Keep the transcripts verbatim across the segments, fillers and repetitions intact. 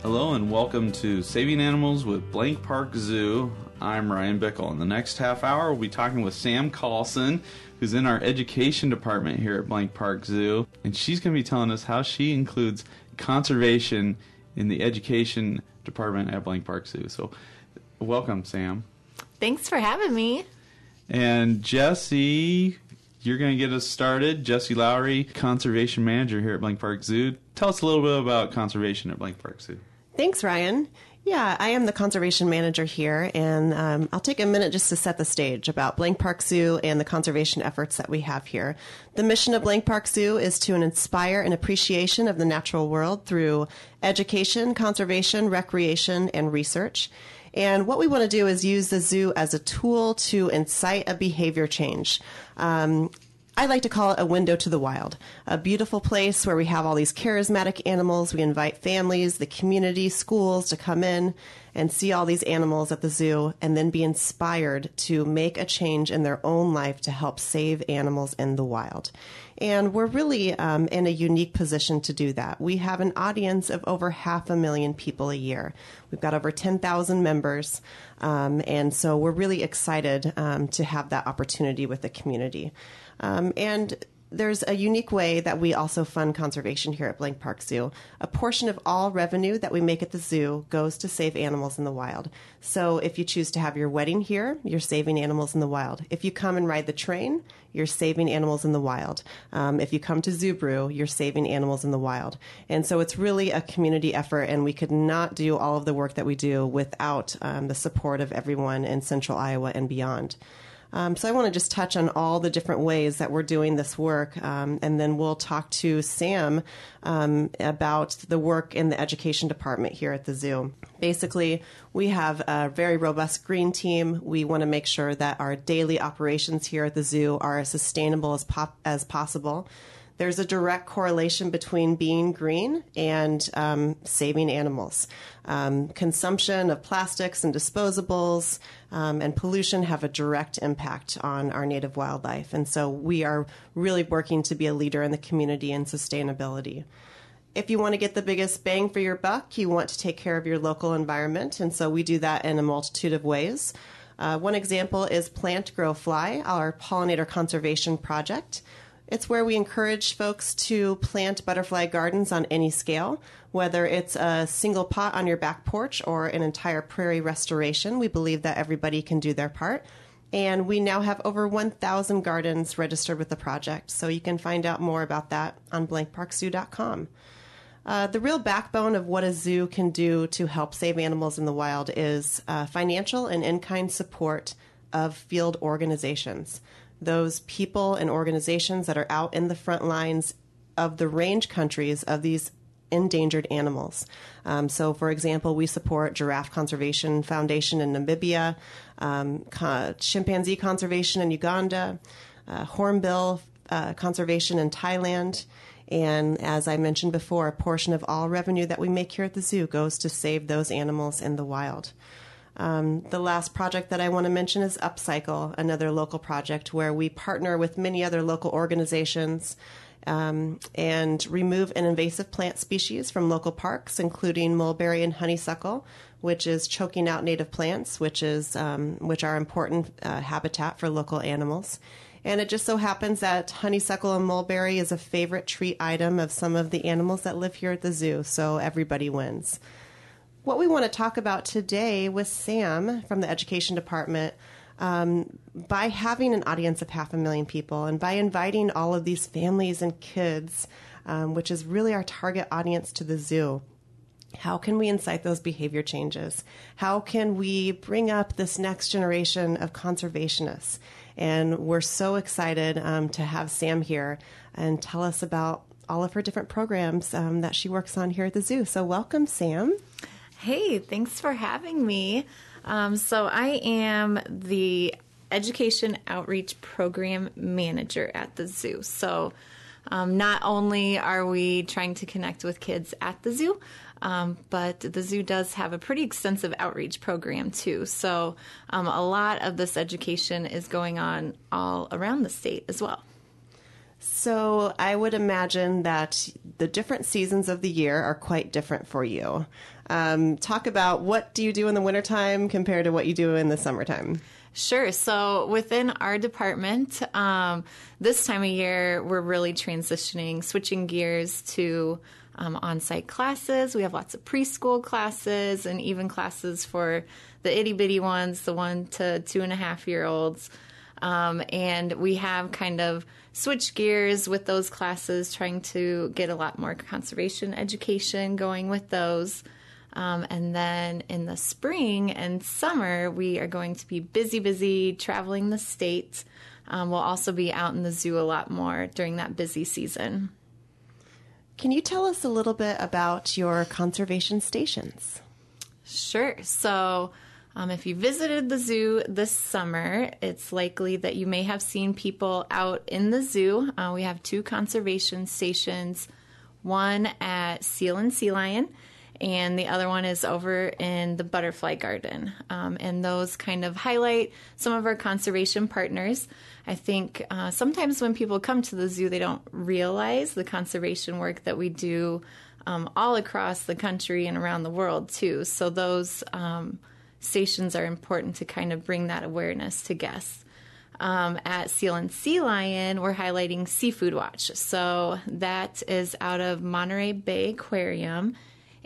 Hello and welcome to Saving Animals with Blank Park Zoo. I'm Ryan Bickle. In the next half hour, we'll be talking with Sam Carlson, who's in our education department here at Blank Park Zoo. And she's going to be telling us how she includes conservation in the education department at Blank Park Zoo. So welcome, Sam. Thanks for having me. And Jesse, you're going to get us started. Jesse Lowry, Conservation Manager here at Blank Park Zoo. Tell us a little bit about conservation at Blank Park Zoo. Thanks, Ryan. Yeah, I am the Conservation Manager here, and um, I'll take a minute just to set the stage about Blank Park Zoo and the conservation efforts that we have here. The mission of Blank Park Zoo is to inspire an appreciation of the natural world through education, conservation, recreation, and research. And what we want to do is use the zoo as a tool to incite a behavior change. Um, I like to call it a window to the wild, a beautiful place where we have all these charismatic animals. We invite families, the community, schools to come in and see all these animals at the zoo and then be inspired to make a change in their own life to help save animals in the wild. And we're really um, in a unique position to do that. We have an audience of over half a million people a year. We've got over ten thousand members, um, and so we're really excited um, to have that opportunity with the community. Um, and there's a unique way that we also fund conservation here at Blank Park Zoo. A portion of all revenue that we make at the zoo goes to save animals in the wild. So if you choose to have your wedding here, you're saving animals in the wild. If you come and ride the train, you're saving animals in the wild. Um, if you come to Zoo Brew, you're saving animals in the wild. And so it's really a community effort, and we could not do all of the work that we do without um, the support of everyone in Central Iowa and beyond. Um, so I want to just touch on all the different ways that we're doing this work, um, and then we'll talk to Sam um, about the work in the education department here at the zoo. Basically, we have a very robust green team. We want to make sure that our daily operations here at the zoo are as sustainable as, pop- as possible. There's a direct correlation between being green and um, saving animals. Um, consumption of plastics and disposables um, and pollution have a direct impact on our native wildlife. And so we are really working to be a leader in the community in sustainability. If you want to get the biggest bang for your buck, you want to take care of your local environment. And so we do that in a multitude of ways. Uh, one example is Plant, Grow, Fly, our pollinator conservation project. It's where we encourage folks to plant butterfly gardens on any scale, whether it's a single pot on your back porch or an entire prairie restoration. We believe that everybody can do their part. And we now have over one thousand gardens registered with the project, so you can find out more about that on blank park zoo dot com. Uh, the real backbone of what a zoo can do to help save animals in the wild is uh, financial and in-kind support of field organizations. Those people and organizations that are out in the front lines of the range countries of these endangered animals. Um, so, for example, we support Giraffe Conservation Foundation in Namibia, um, co- chimpanzee conservation in Uganda, uh, hornbill uh, conservation in Thailand, and as I mentioned before, a portion of all revenue that we make here at the zoo goes to save those animals in the wild. Um, the last project that I want to mention is Upcycle, another local project where we partner with many other local organizations um, and remove an invasive plant species from local parks, including mulberry and honeysuckle, which is choking out native plants, which is um, which are important uh, habitat for local animals. And it just so happens that honeysuckle and mulberry is a favorite treat item of some of the animals that live here at the zoo, so everybody wins. What we want to talk about today with Sam from the Education Department, um, by having an audience of half a million people and by inviting all of these families and kids, um, which is really our target audience to the zoo, how can we incite those behavior changes? How can we bring up this next generation of conservationists? And we're so excited um, to have Sam here and tell us about all of her different programs um, that she works on here at the zoo. So welcome, Sam. Hey, thanks for having me. Um, so I am the Education Outreach Program Manager at the zoo. So um, not only are we trying to connect with kids at the zoo, um, but the zoo does have a pretty extensive outreach program too. So um, a lot of this education is going on all around the state as well. So I would imagine that the different seasons of the year are quite different for you. Um, talk about what do you do in the wintertime compared to what you do in the summertime? Sure. So within our department, um, this time of year, we're really transitioning, switching gears to um, on-site classes. We have lots of preschool classes and even classes for the itty-bitty ones, the one to two and a half year olds. Um, and we have kind of switched gears with those classes, trying to get a lot more conservation education going with those. Um, and then in the spring and summer, we are going to be busy, busy traveling the state. Um, we'll also be out in the zoo a lot more during that busy season. Can you tell us a little bit about your conservation stations? Sure. So um, if you visited the zoo this summer, it's likely that you may have seen people out in the zoo. Uh, we have two conservation stations, one at Seal and Sea Lion, and the other one is over in the Butterfly Garden. Um, and those kind of highlight some of our conservation partners. I think uh, sometimes when people come to the zoo, they don't realize the conservation work that we do um, all across the country and around the world, too. So those um, stations are important to kind of bring that awareness to guests. Um, at Seal and Sea Lion, we're highlighting Seafood Watch. So that is out of Monterey Bay Aquarium.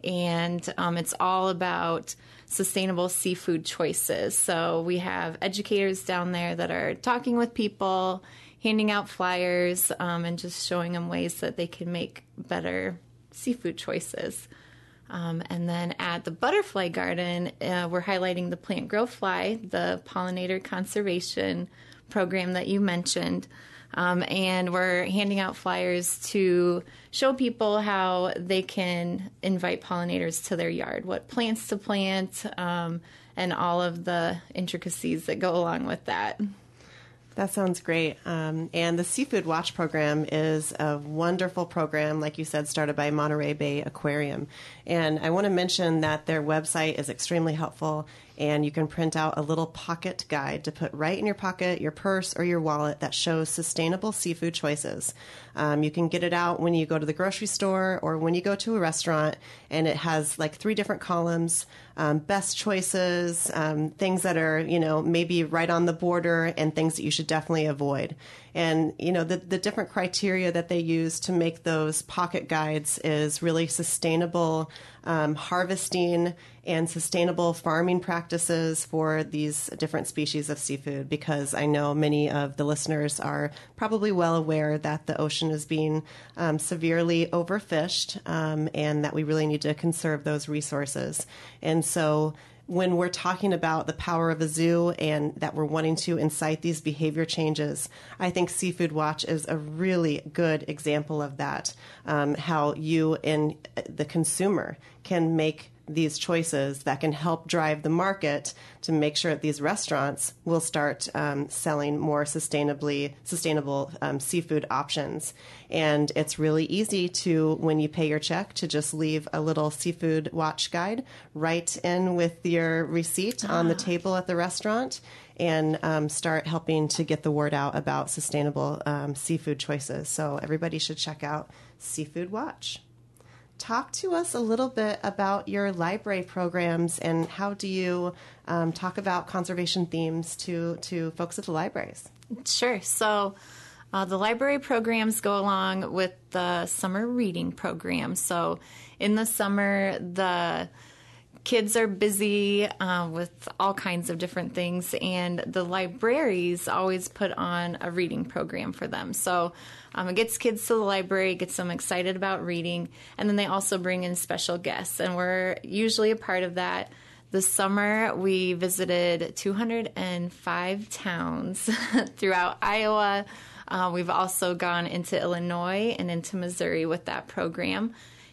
And um, it's all about sustainable seafood choices. So we have educators down there that are talking with people, handing out flyers, um, and just showing them ways that they can make better seafood choices. Um, and then at the Butterfly Garden, uh, we're highlighting the Plant Grow Fly, the pollinator conservation program that you mentioned. Um, and we're handing out flyers to show people how they can invite pollinators to their yard, what plants to plant, um, and all of the intricacies that go along with that. That sounds great. Um, and the Seafood Watch program is a wonderful program, like you said, started by Monterey Bay Aquarium. And I want to mention that their website is extremely helpful, and you can print out a little pocket guide to put right in your pocket, your purse, or your wallet that shows sustainable seafood choices. Um, you can get it out when you go to the grocery store or when you go to a restaurant, and it has like three different columns, um, best choices, um, things that are, you know, maybe right on the border, and things that you should definitely avoid. And, you know, the, the different criteria that they use to make those pocket guides is really sustainable um, harvesting and sustainable farming practices for these different species of seafood, because I know many of the listeners are probably well aware that the ocean is being um, severely overfished, um, and that we really need to conserve those resources. And so when we're talking about the power of a zoo and that we're wanting to incite these behavior changes, I think Seafood Watch is a really good example of that, um, how you and the consumer can make these choices that can help drive the market to make sure that these restaurants will start um, selling more sustainably sustainable um, seafood options. And it's really easy to, when you pay your check, to just leave a little Seafood Watch guide right in with your receipt ah. on the table at the restaurant, and um, start helping to get the word out about sustainable um, seafood choices. So everybody should check out Seafood Watch. Talk to us a little bit about your library programs, and how do you um, talk about conservation themes to, to folks at the libraries? Sure. So uh, the library programs go along with the summer reading program. So in the summer, the kids are busy uh, with all kinds of different things, and the libraries always put on a reading program for them. So um, it gets kids to the library, gets them excited about reading, and then they also bring in special guests, and we're usually a part of that. This summer, we visited two hundred five towns throughout Iowa. Uh, we've also gone into Illinois and into Missouri with that program.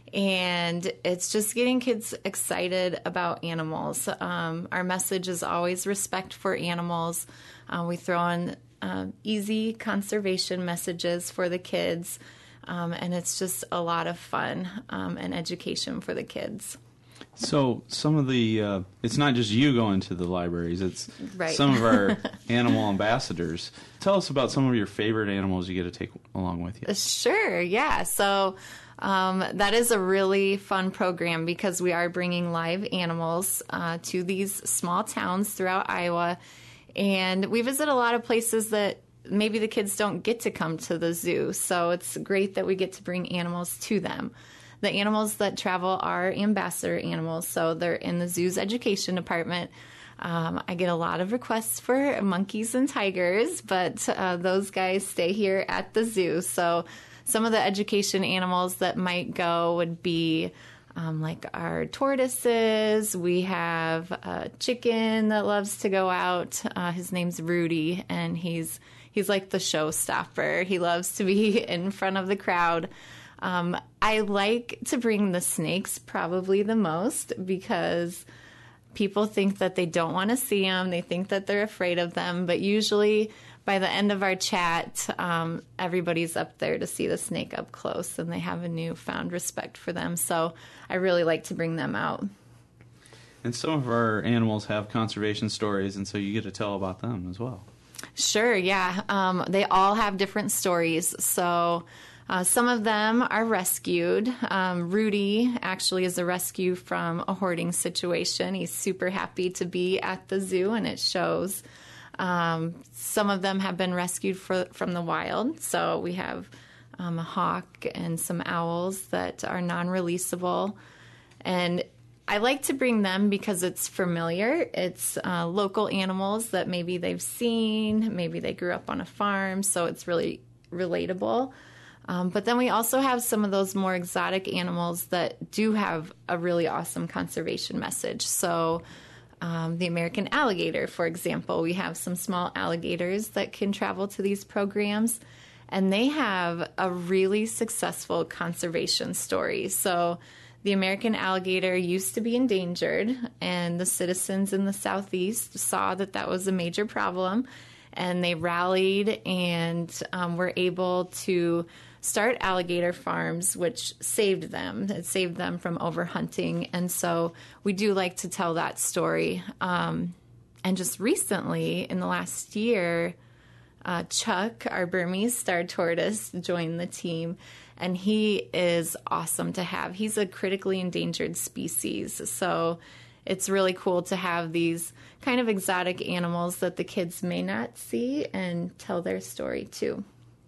And it's just getting kids excited about animals. Um, our message is always respect for animals. Uh, we throw in uh, easy conservation messages for the kids, um, and it's just a lot of fun um, and education for the kids. So some of the, uh, it's not just you going to the libraries, it's Right. some of our animal ambassadors. Tell us about some of your favorite animals you get to take along with you. Sure, yeah. So um, that is a really fun program because we are bringing live animals uh, to these small towns throughout Iowa. And we visit a lot of places that maybe the kids don't get to come to the zoo. So it's great that we get to bring animals to them. The animals that travel are ambassador animals, so they're in the zoo's education department. Um, I get a lot of requests for monkeys and tigers, but uh, those guys stay here at the zoo. So some of the education animals that might go would be um, like our tortoises. We have a chicken that loves to go out. Uh, his name's Rudy, and he's he's like the showstopper. He loves to be in front of the crowd. Um, I like to bring the snakes probably the most because people think that they don't want to see them. They think that they're afraid of them. But usually by the end of our chat, um, everybody's up there to see the snake up close, and they have a newfound respect for them. So I really like to bring them out. And some of our animals have conservation stories, and so you get to tell about them as well. Sure, yeah. Um, they all have different stories. So Uh, some of them are rescued. Um, Rudy actually is a rescue from a hoarding situation. He's super happy to be at the zoo, and it shows. Um, some of them have been rescued for, from the wild. So we have um, a hawk and some owls that are non-releasable. And I like to bring them because it's familiar. It's uh, local animals that maybe they've seen. Maybe they grew up on a farm, so it's really relatable. Um, but then we also have some of those more exotic animals that do have a really awesome conservation message. So um, the American alligator, for example, we have some small alligators that can travel to these programs, and they have a really successful conservation story. So the American alligator used to be endangered, and the citizens in the Southeast saw that that was a major problem, and they rallied and um, were able to start alligator farms, which saved them. It saved them from overhunting. And so we do like to tell that story. Um, and just recently, in the last year, uh, Chuck, our Burmese star tortoise, joined the team. And he is awesome to have. He's a critically endangered species. So it's really cool to have these kind of exotic animals that the kids may not see and tell their story too.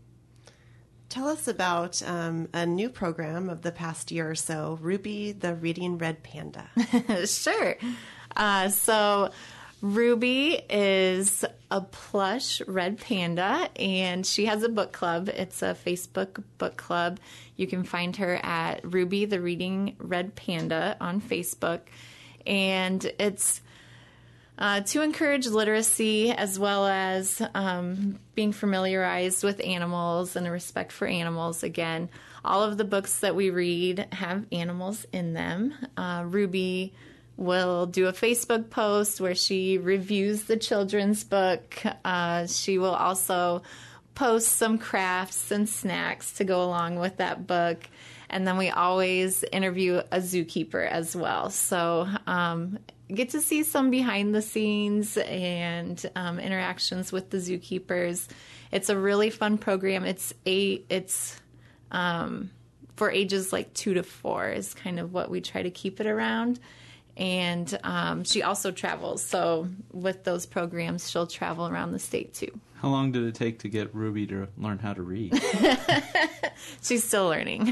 Tell us about um, a new program of the past year or so, Ruby the Reading Red Panda. Sure. Uh, so Ruby is a plush red panda, and she has a book club. It's a Facebook book club. You can find her at Ruby the Reading Red Panda on Facebook. And it's Uh, to encourage literacy as well as um, being familiarized with animals and a respect for animals. Again, all of the books that we read have animals in them. Uh, Ruby will do a Facebook post where she reviews the children's book. Uh, she will also post some crafts and snacks to go along with that book. And then we always interview a zookeeper as well. So um, get to see some behind the scenes and um, interactions with the zookeepers. It's a really fun program. It's a it's um, for ages like two to four is kind of what we try to keep it around. And um, she also travels. So with those programs, she'll travel around the state too. How long did it take to get Ruby to learn how to read? She's still learning.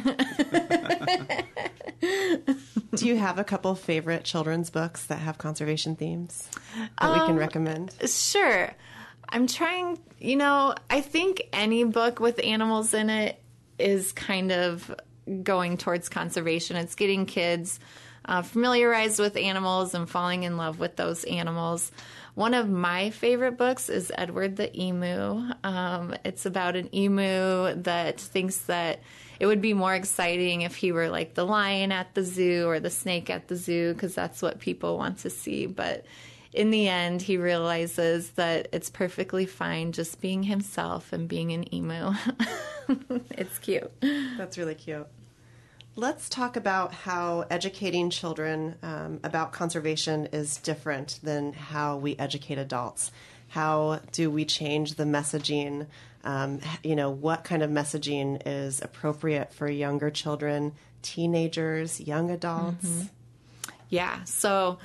Do you have a couple favorite children's books that have conservation themes that we can Um, recommend? Sure. I'm trying, you know, I think any book with animals in it is kind of going towards conservation. It's getting kids uh, familiarized with animals and falling in love with those animals. One of my favorite books is Edward the Emu. Um, it's about an emu that thinks that it would be more exciting if he were like the lion at the zoo or the snake at the zoo, because that's what people want to see. But in the end, he realizes that it's perfectly fine just being himself and being an emu. It's cute. That's really cute. Let's talk about how educating children um, about conservation is different than how we educate adults. How do we change the messaging? Um, you know, what kind of messaging is appropriate for younger children, teenagers, young adults? Mm-hmm. Yeah, so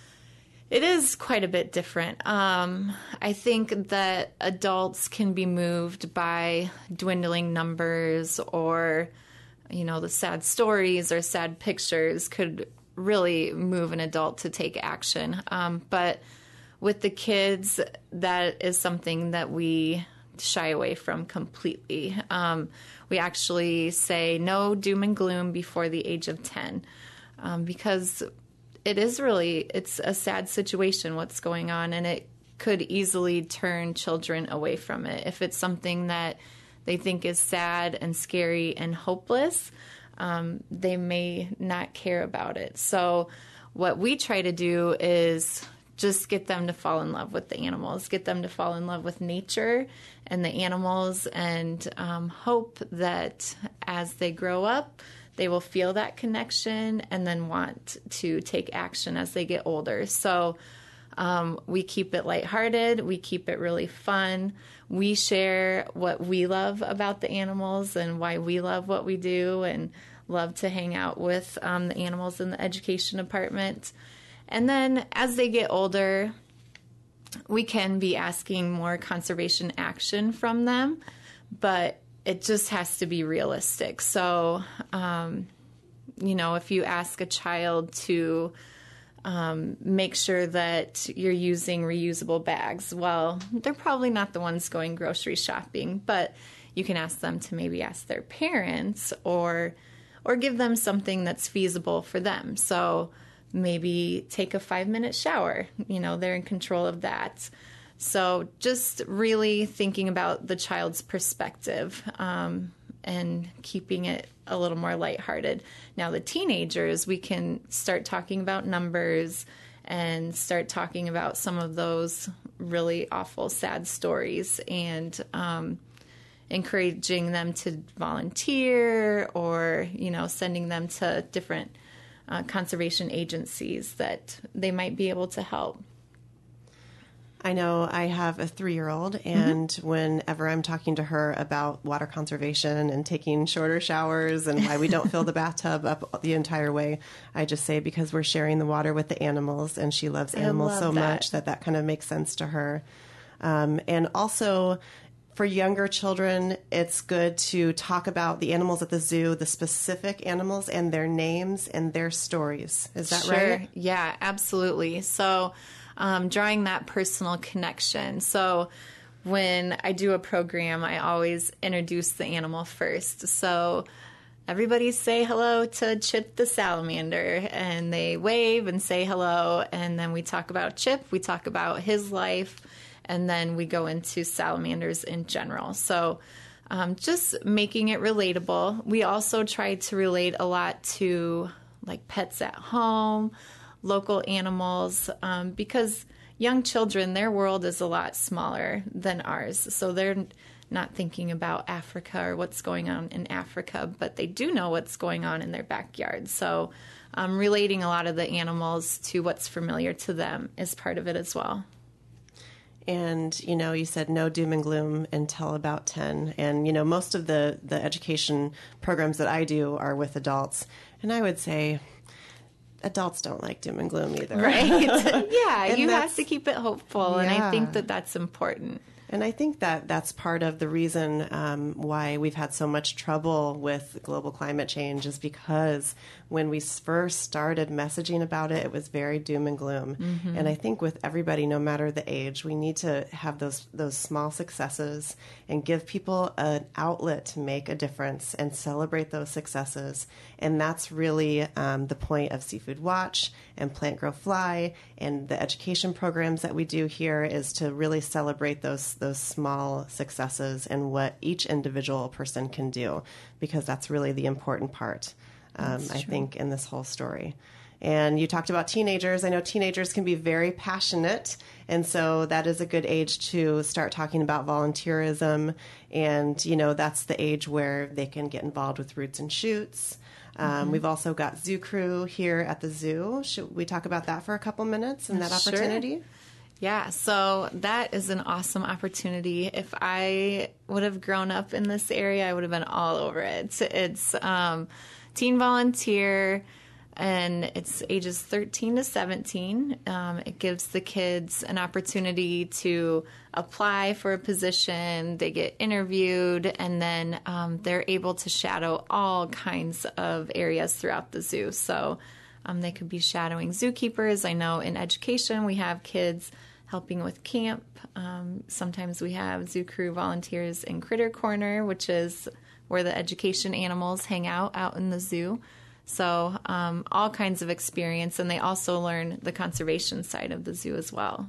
it is quite a bit different. Um, I think that adults can be moved by dwindling numbers or, you know, the sad stories or sad pictures could really move an adult to take action. Um, but with the kids, that is something that we shy away from completely. Um, we actually say no doom and gloom before the age of ten um, because it is really, it's a sad situation what's going on, and it could easily turn children away from it. If it's something that they think is sad and scary and hopeless, um, they may not care about it. So what we try to do is just get them to fall in love with the animals, get them to fall in love with nature and the animals, and um, hope that as they grow up, they will feel that connection and then want to take action as they get older. So um, we keep it lighthearted. We keep it really fun. We share what we love about the animals and why we love what we do and love to hang out with um, the animals in the education department. And then as they get older, we can be asking more conservation action from them, but it just has to be realistic. So, um, you know, if you ask a child to um, make sure that you're using reusable bags, well, they're probably not the ones going grocery shopping, but you can ask them to maybe ask their parents or or give them something that's feasible for them. So maybe take a five-minute shower. You know, they're in control of that. So just really thinking about the child's perspective um, and keeping it a little more lighthearted. Now, the teenagers, we can start talking about numbers and start talking about some of those really awful, sad stories and um, encouraging them to volunteer or, you know, sending them to different uh, conservation agencies that they might be able to help. I know I have a three-year-old, and mm-hmm. whenever I'm talking to her about water conservation and taking shorter showers and why we don't fill the bathtub up the entire way, I just say because we're sharing the water with the animals, and she loves animals love so that. much that that kind of makes sense to her. Um, and also, for younger children, it's good to talk about the animals at the zoo, the specific animals and their names and their stories. Is that sure. right? Yeah, absolutely. So um, drawing that personal connection. So when I do a program, I always introduce the animal first. So everybody say hello to Chip the salamander, and they wave and say hello, and then we talk about Chip, we talk about his life, and then we go into salamanders in general. So um, just making it relatable. We also try to relate a lot to like pets at home, local animals, um, because young children, their world is a lot smaller than ours. So they're not thinking about Africa or what's going on in Africa, but they do know what's going on in their backyard. So um, relating a lot of the animals to what's familiar to them is part of it as well. And, you know, you said no doom and gloom until about ten. And, you know, most of the, the education programs that I do are with adults. And I would say adults don't like doom and gloom either. Right. Yeah, you have to keep it hopeful. Yeah. And I think that that's important. And I think that that's part of the reason um, why we've had so much trouble with global climate change is because when we first started messaging about it, it was very doom and gloom. Mm-hmm. And I think with everybody, no matter the age, we need to have those those small successes and give people an outlet to make a difference and celebrate those successes. And that's really um, the point of Seafood Watch and Plant Grow Fly and the education programs that we do here is to really celebrate those those small successes and what each individual person can do, because that's really the important part, um, I think, in this whole story. And you talked about teenagers. I know teenagers can be very passionate, and so that is a good age to start talking about volunteerism. And, you know, that's the age where they can get involved with Roots and Shoots. Um, Mm-hmm. We've also got Zoo Crew here at the zoo. Should we talk about that for a couple minutes and that Sure. opportunity? Yeah, so that is an awesome opportunity. If I would have grown up in this area, I would have been all over it. It's um, teen volunteer, and it's ages thirteen to seventeen. Um, it gives the kids an opportunity to apply for a position. They get interviewed, and then um, they're able to shadow all kinds of areas throughout the zoo. So um, they could be shadowing zookeepers. I know in education we have kids helping with camp. Um, sometimes we have Zoo Crew volunteers in Critter Corner, which is where the education animals hang out out in the zoo. So um, all kinds of experience, and they also learn the conservation side of the zoo as well.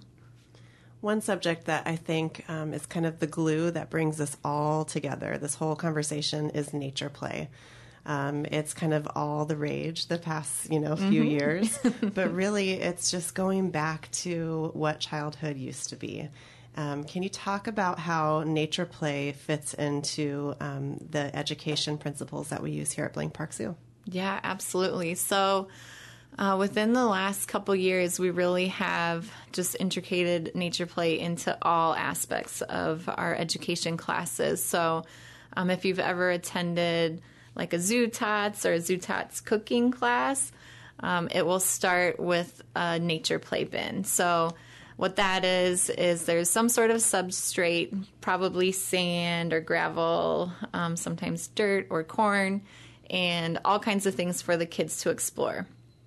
One subject that I think um, is kind of the glue that brings us all together, this whole conversation, is nature play. Um, it's kind of all the rage the past, you know, few mm-hmm. years, but really it's just going back to what childhood used to be. Um, can you talk about how nature play fits into um, the education principles that we use here at Blank Park Zoo? Yeah, absolutely. So uh, within the last couple years, we really have just integrated nature play into all aspects of our education classes. So um, if you've ever attended like a Zoo Tots or a Zoo Tots cooking class, um, it will start with a nature play bin. So what that is, is there's some sort of substrate, probably sand or gravel, um, sometimes dirt or corn, and all kinds of things for the kids to explore.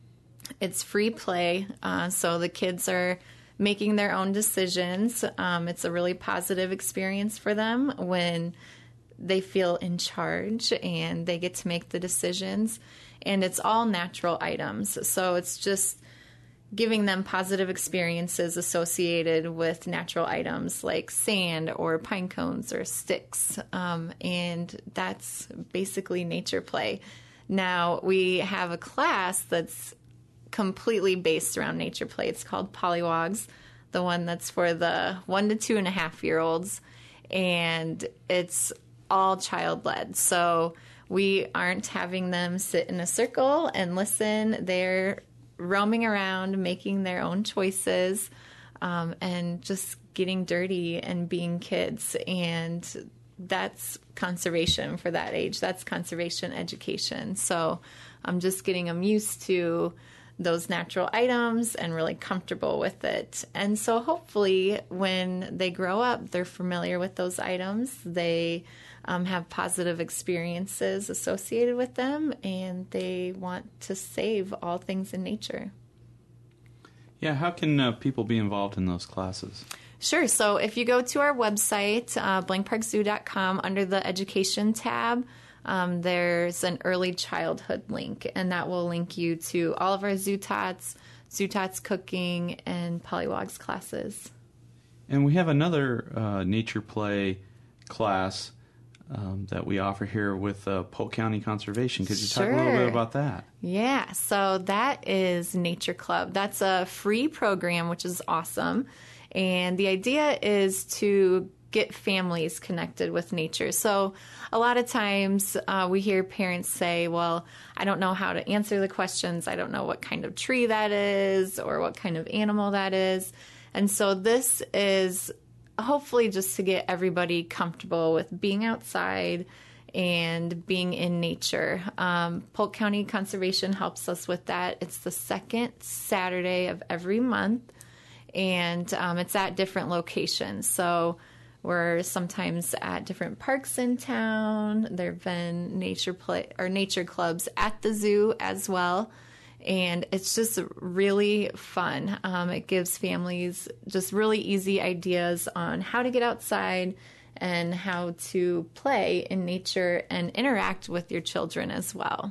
It's free play, uh, so the kids are making their own decisions. Um, it's a really positive experience for them when they feel in charge and they get to make the decisions. And it's all natural items, so it's just giving them positive experiences associated with natural items like sand or pine cones or sticks. Um, and that's basically nature play. Now, we have a class that's completely based around nature play. It's called Polywogs, the one that's for the one to two and a half year olds. And it's all child-led. So we aren't having them sit in a circle and listen. They're roaming around, making their own choices, um, and just getting dirty and being kids. And that's conservation for that age. That's conservation education. So I'm just getting them used to those natural items and really comfortable with it. And so hopefully when they grow up, they're familiar with those items. They um, have positive experiences associated with them, and they want to save all things in nature. Yeah, how can uh, people be involved in those classes? Sure. So if you go to our website, uh, blank park zoo dot com, under the education tab, Um, there's an early childhood link, and that will link you to all of our Zoo Tots, Zoo Tots cooking, and Polywogs classes. And we have another uh, nature play class um, that we offer here with uh, Polk County Conservation. Could you Sure. talk a little bit about that? Yeah, so that is Nature Club. That's a free program, which is awesome. And the idea is to get families connected with nature. So a lot of times uh, we hear parents say, well, I don't know how to answer the questions. I don't know what kind of tree that is or what kind of animal that is. And so this is hopefully just to get everybody comfortable with being outside and being in nature. Um, Polk County Conservation helps us with that. It's the second Saturday of every month, and um, it's at different locations. So we're sometimes at different parks in town. There have been nature play or nature clubs at the zoo as well. And it's just really fun. Um, it gives families just really easy ideas on how to get outside and how to play in nature and interact with your children as well.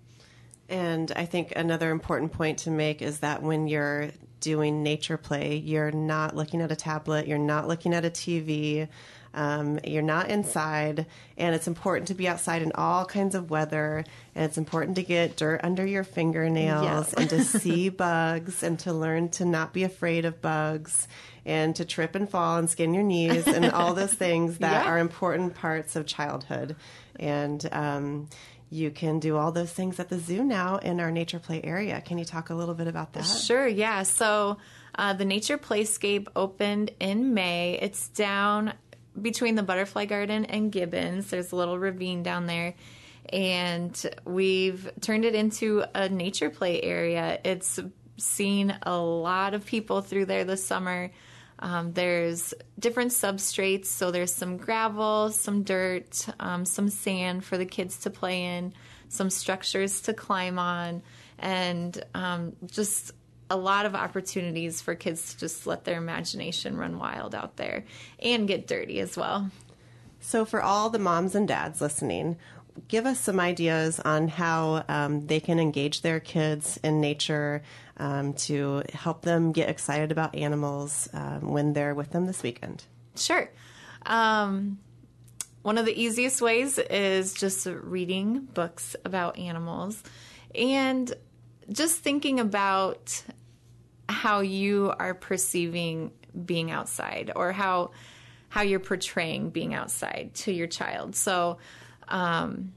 And I think another important point to make is that when you're doing nature play, you're not looking at a tablet, you're not looking at a T V, um, you're not inside, and it's important to be outside in all kinds of weather, and it's important to get dirt under your fingernails Yes. and to see bugs and to learn to not be afraid of bugs and to trip and fall and skin your knees and all those things that Yeah. are important parts of childhood. And um you can do all those things at the zoo now in our Nature Play area. Can you talk a little bit about that? Sure, yeah. So uh, the Nature Playscape opened in May. It's down between the Butterfly Garden and Gibbons. There's a little ravine down there. And we've turned it into a nature play area. It's seen a lot of people through there this summer. Um, there's different substrates, so there's some gravel, some dirt, um, some sand for the kids to play in, some structures to climb on, and um, just a lot of opportunities for kids to just let their imagination run wild out there and get dirty as well. So for all the moms and dads listening, give us some ideas on how um, they can engage their kids in nature um, to help them get excited about animals um, when they're with them this weekend. Sure. Um, one of the easiest ways is just reading books about animals and just thinking about how you are perceiving being outside or how how you're portraying being outside to your child. So Um,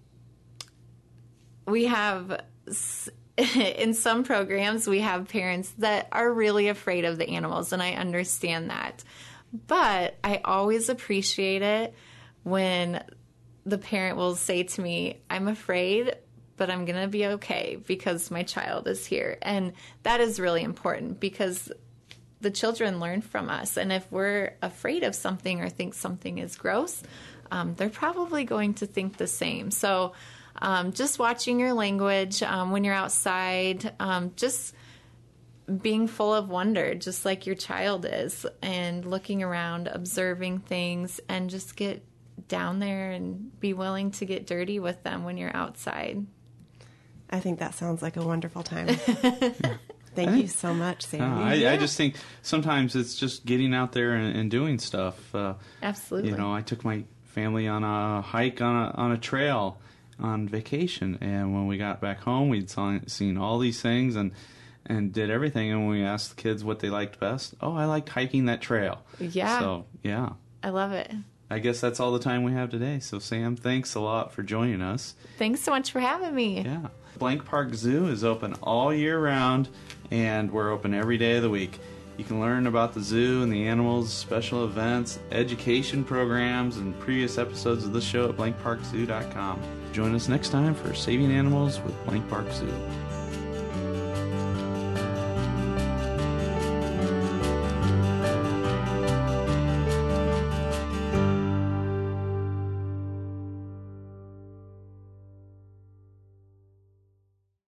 we have, in some programs, we have parents that are really afraid of the animals, and I understand that. But I always appreciate it when the parent will say to me, I'm afraid, but I'm going to be okay because my child is here. And that is really important because the children learn from us. And if we're afraid of something or think something is gross, Um, they're probably going to think the same. So um, just watching your language um, when you're outside, um, just being full of wonder, just like your child is, and looking around, observing things, and just get down there and be willing to get dirty with them when you're outside. I think that sounds like a wonderful time. Thank you so much, Sam. Uh, I, Yeah. I just think sometimes it's just getting out there and, and doing stuff. Uh, Absolutely. You know, I took my family on a hike on a, on a trail on vacation, and when we got back home, we'd saw, seen all these things and and did everything. And when we asked the kids what they liked best, oh, I liked hiking that trail. Yeah. So yeah, I love it. I guess that's all the time we have today. So Sam, thanks a lot for joining us. Thanks so much for having me. Yeah, Blank Park Zoo is open all year round, and we're open every day of the week. You can learn about the zoo and the animals, special events, education programs, and previous episodes of the show at blank park zoo dot com. Join us next time for Saving Animals with Blank Park Zoo.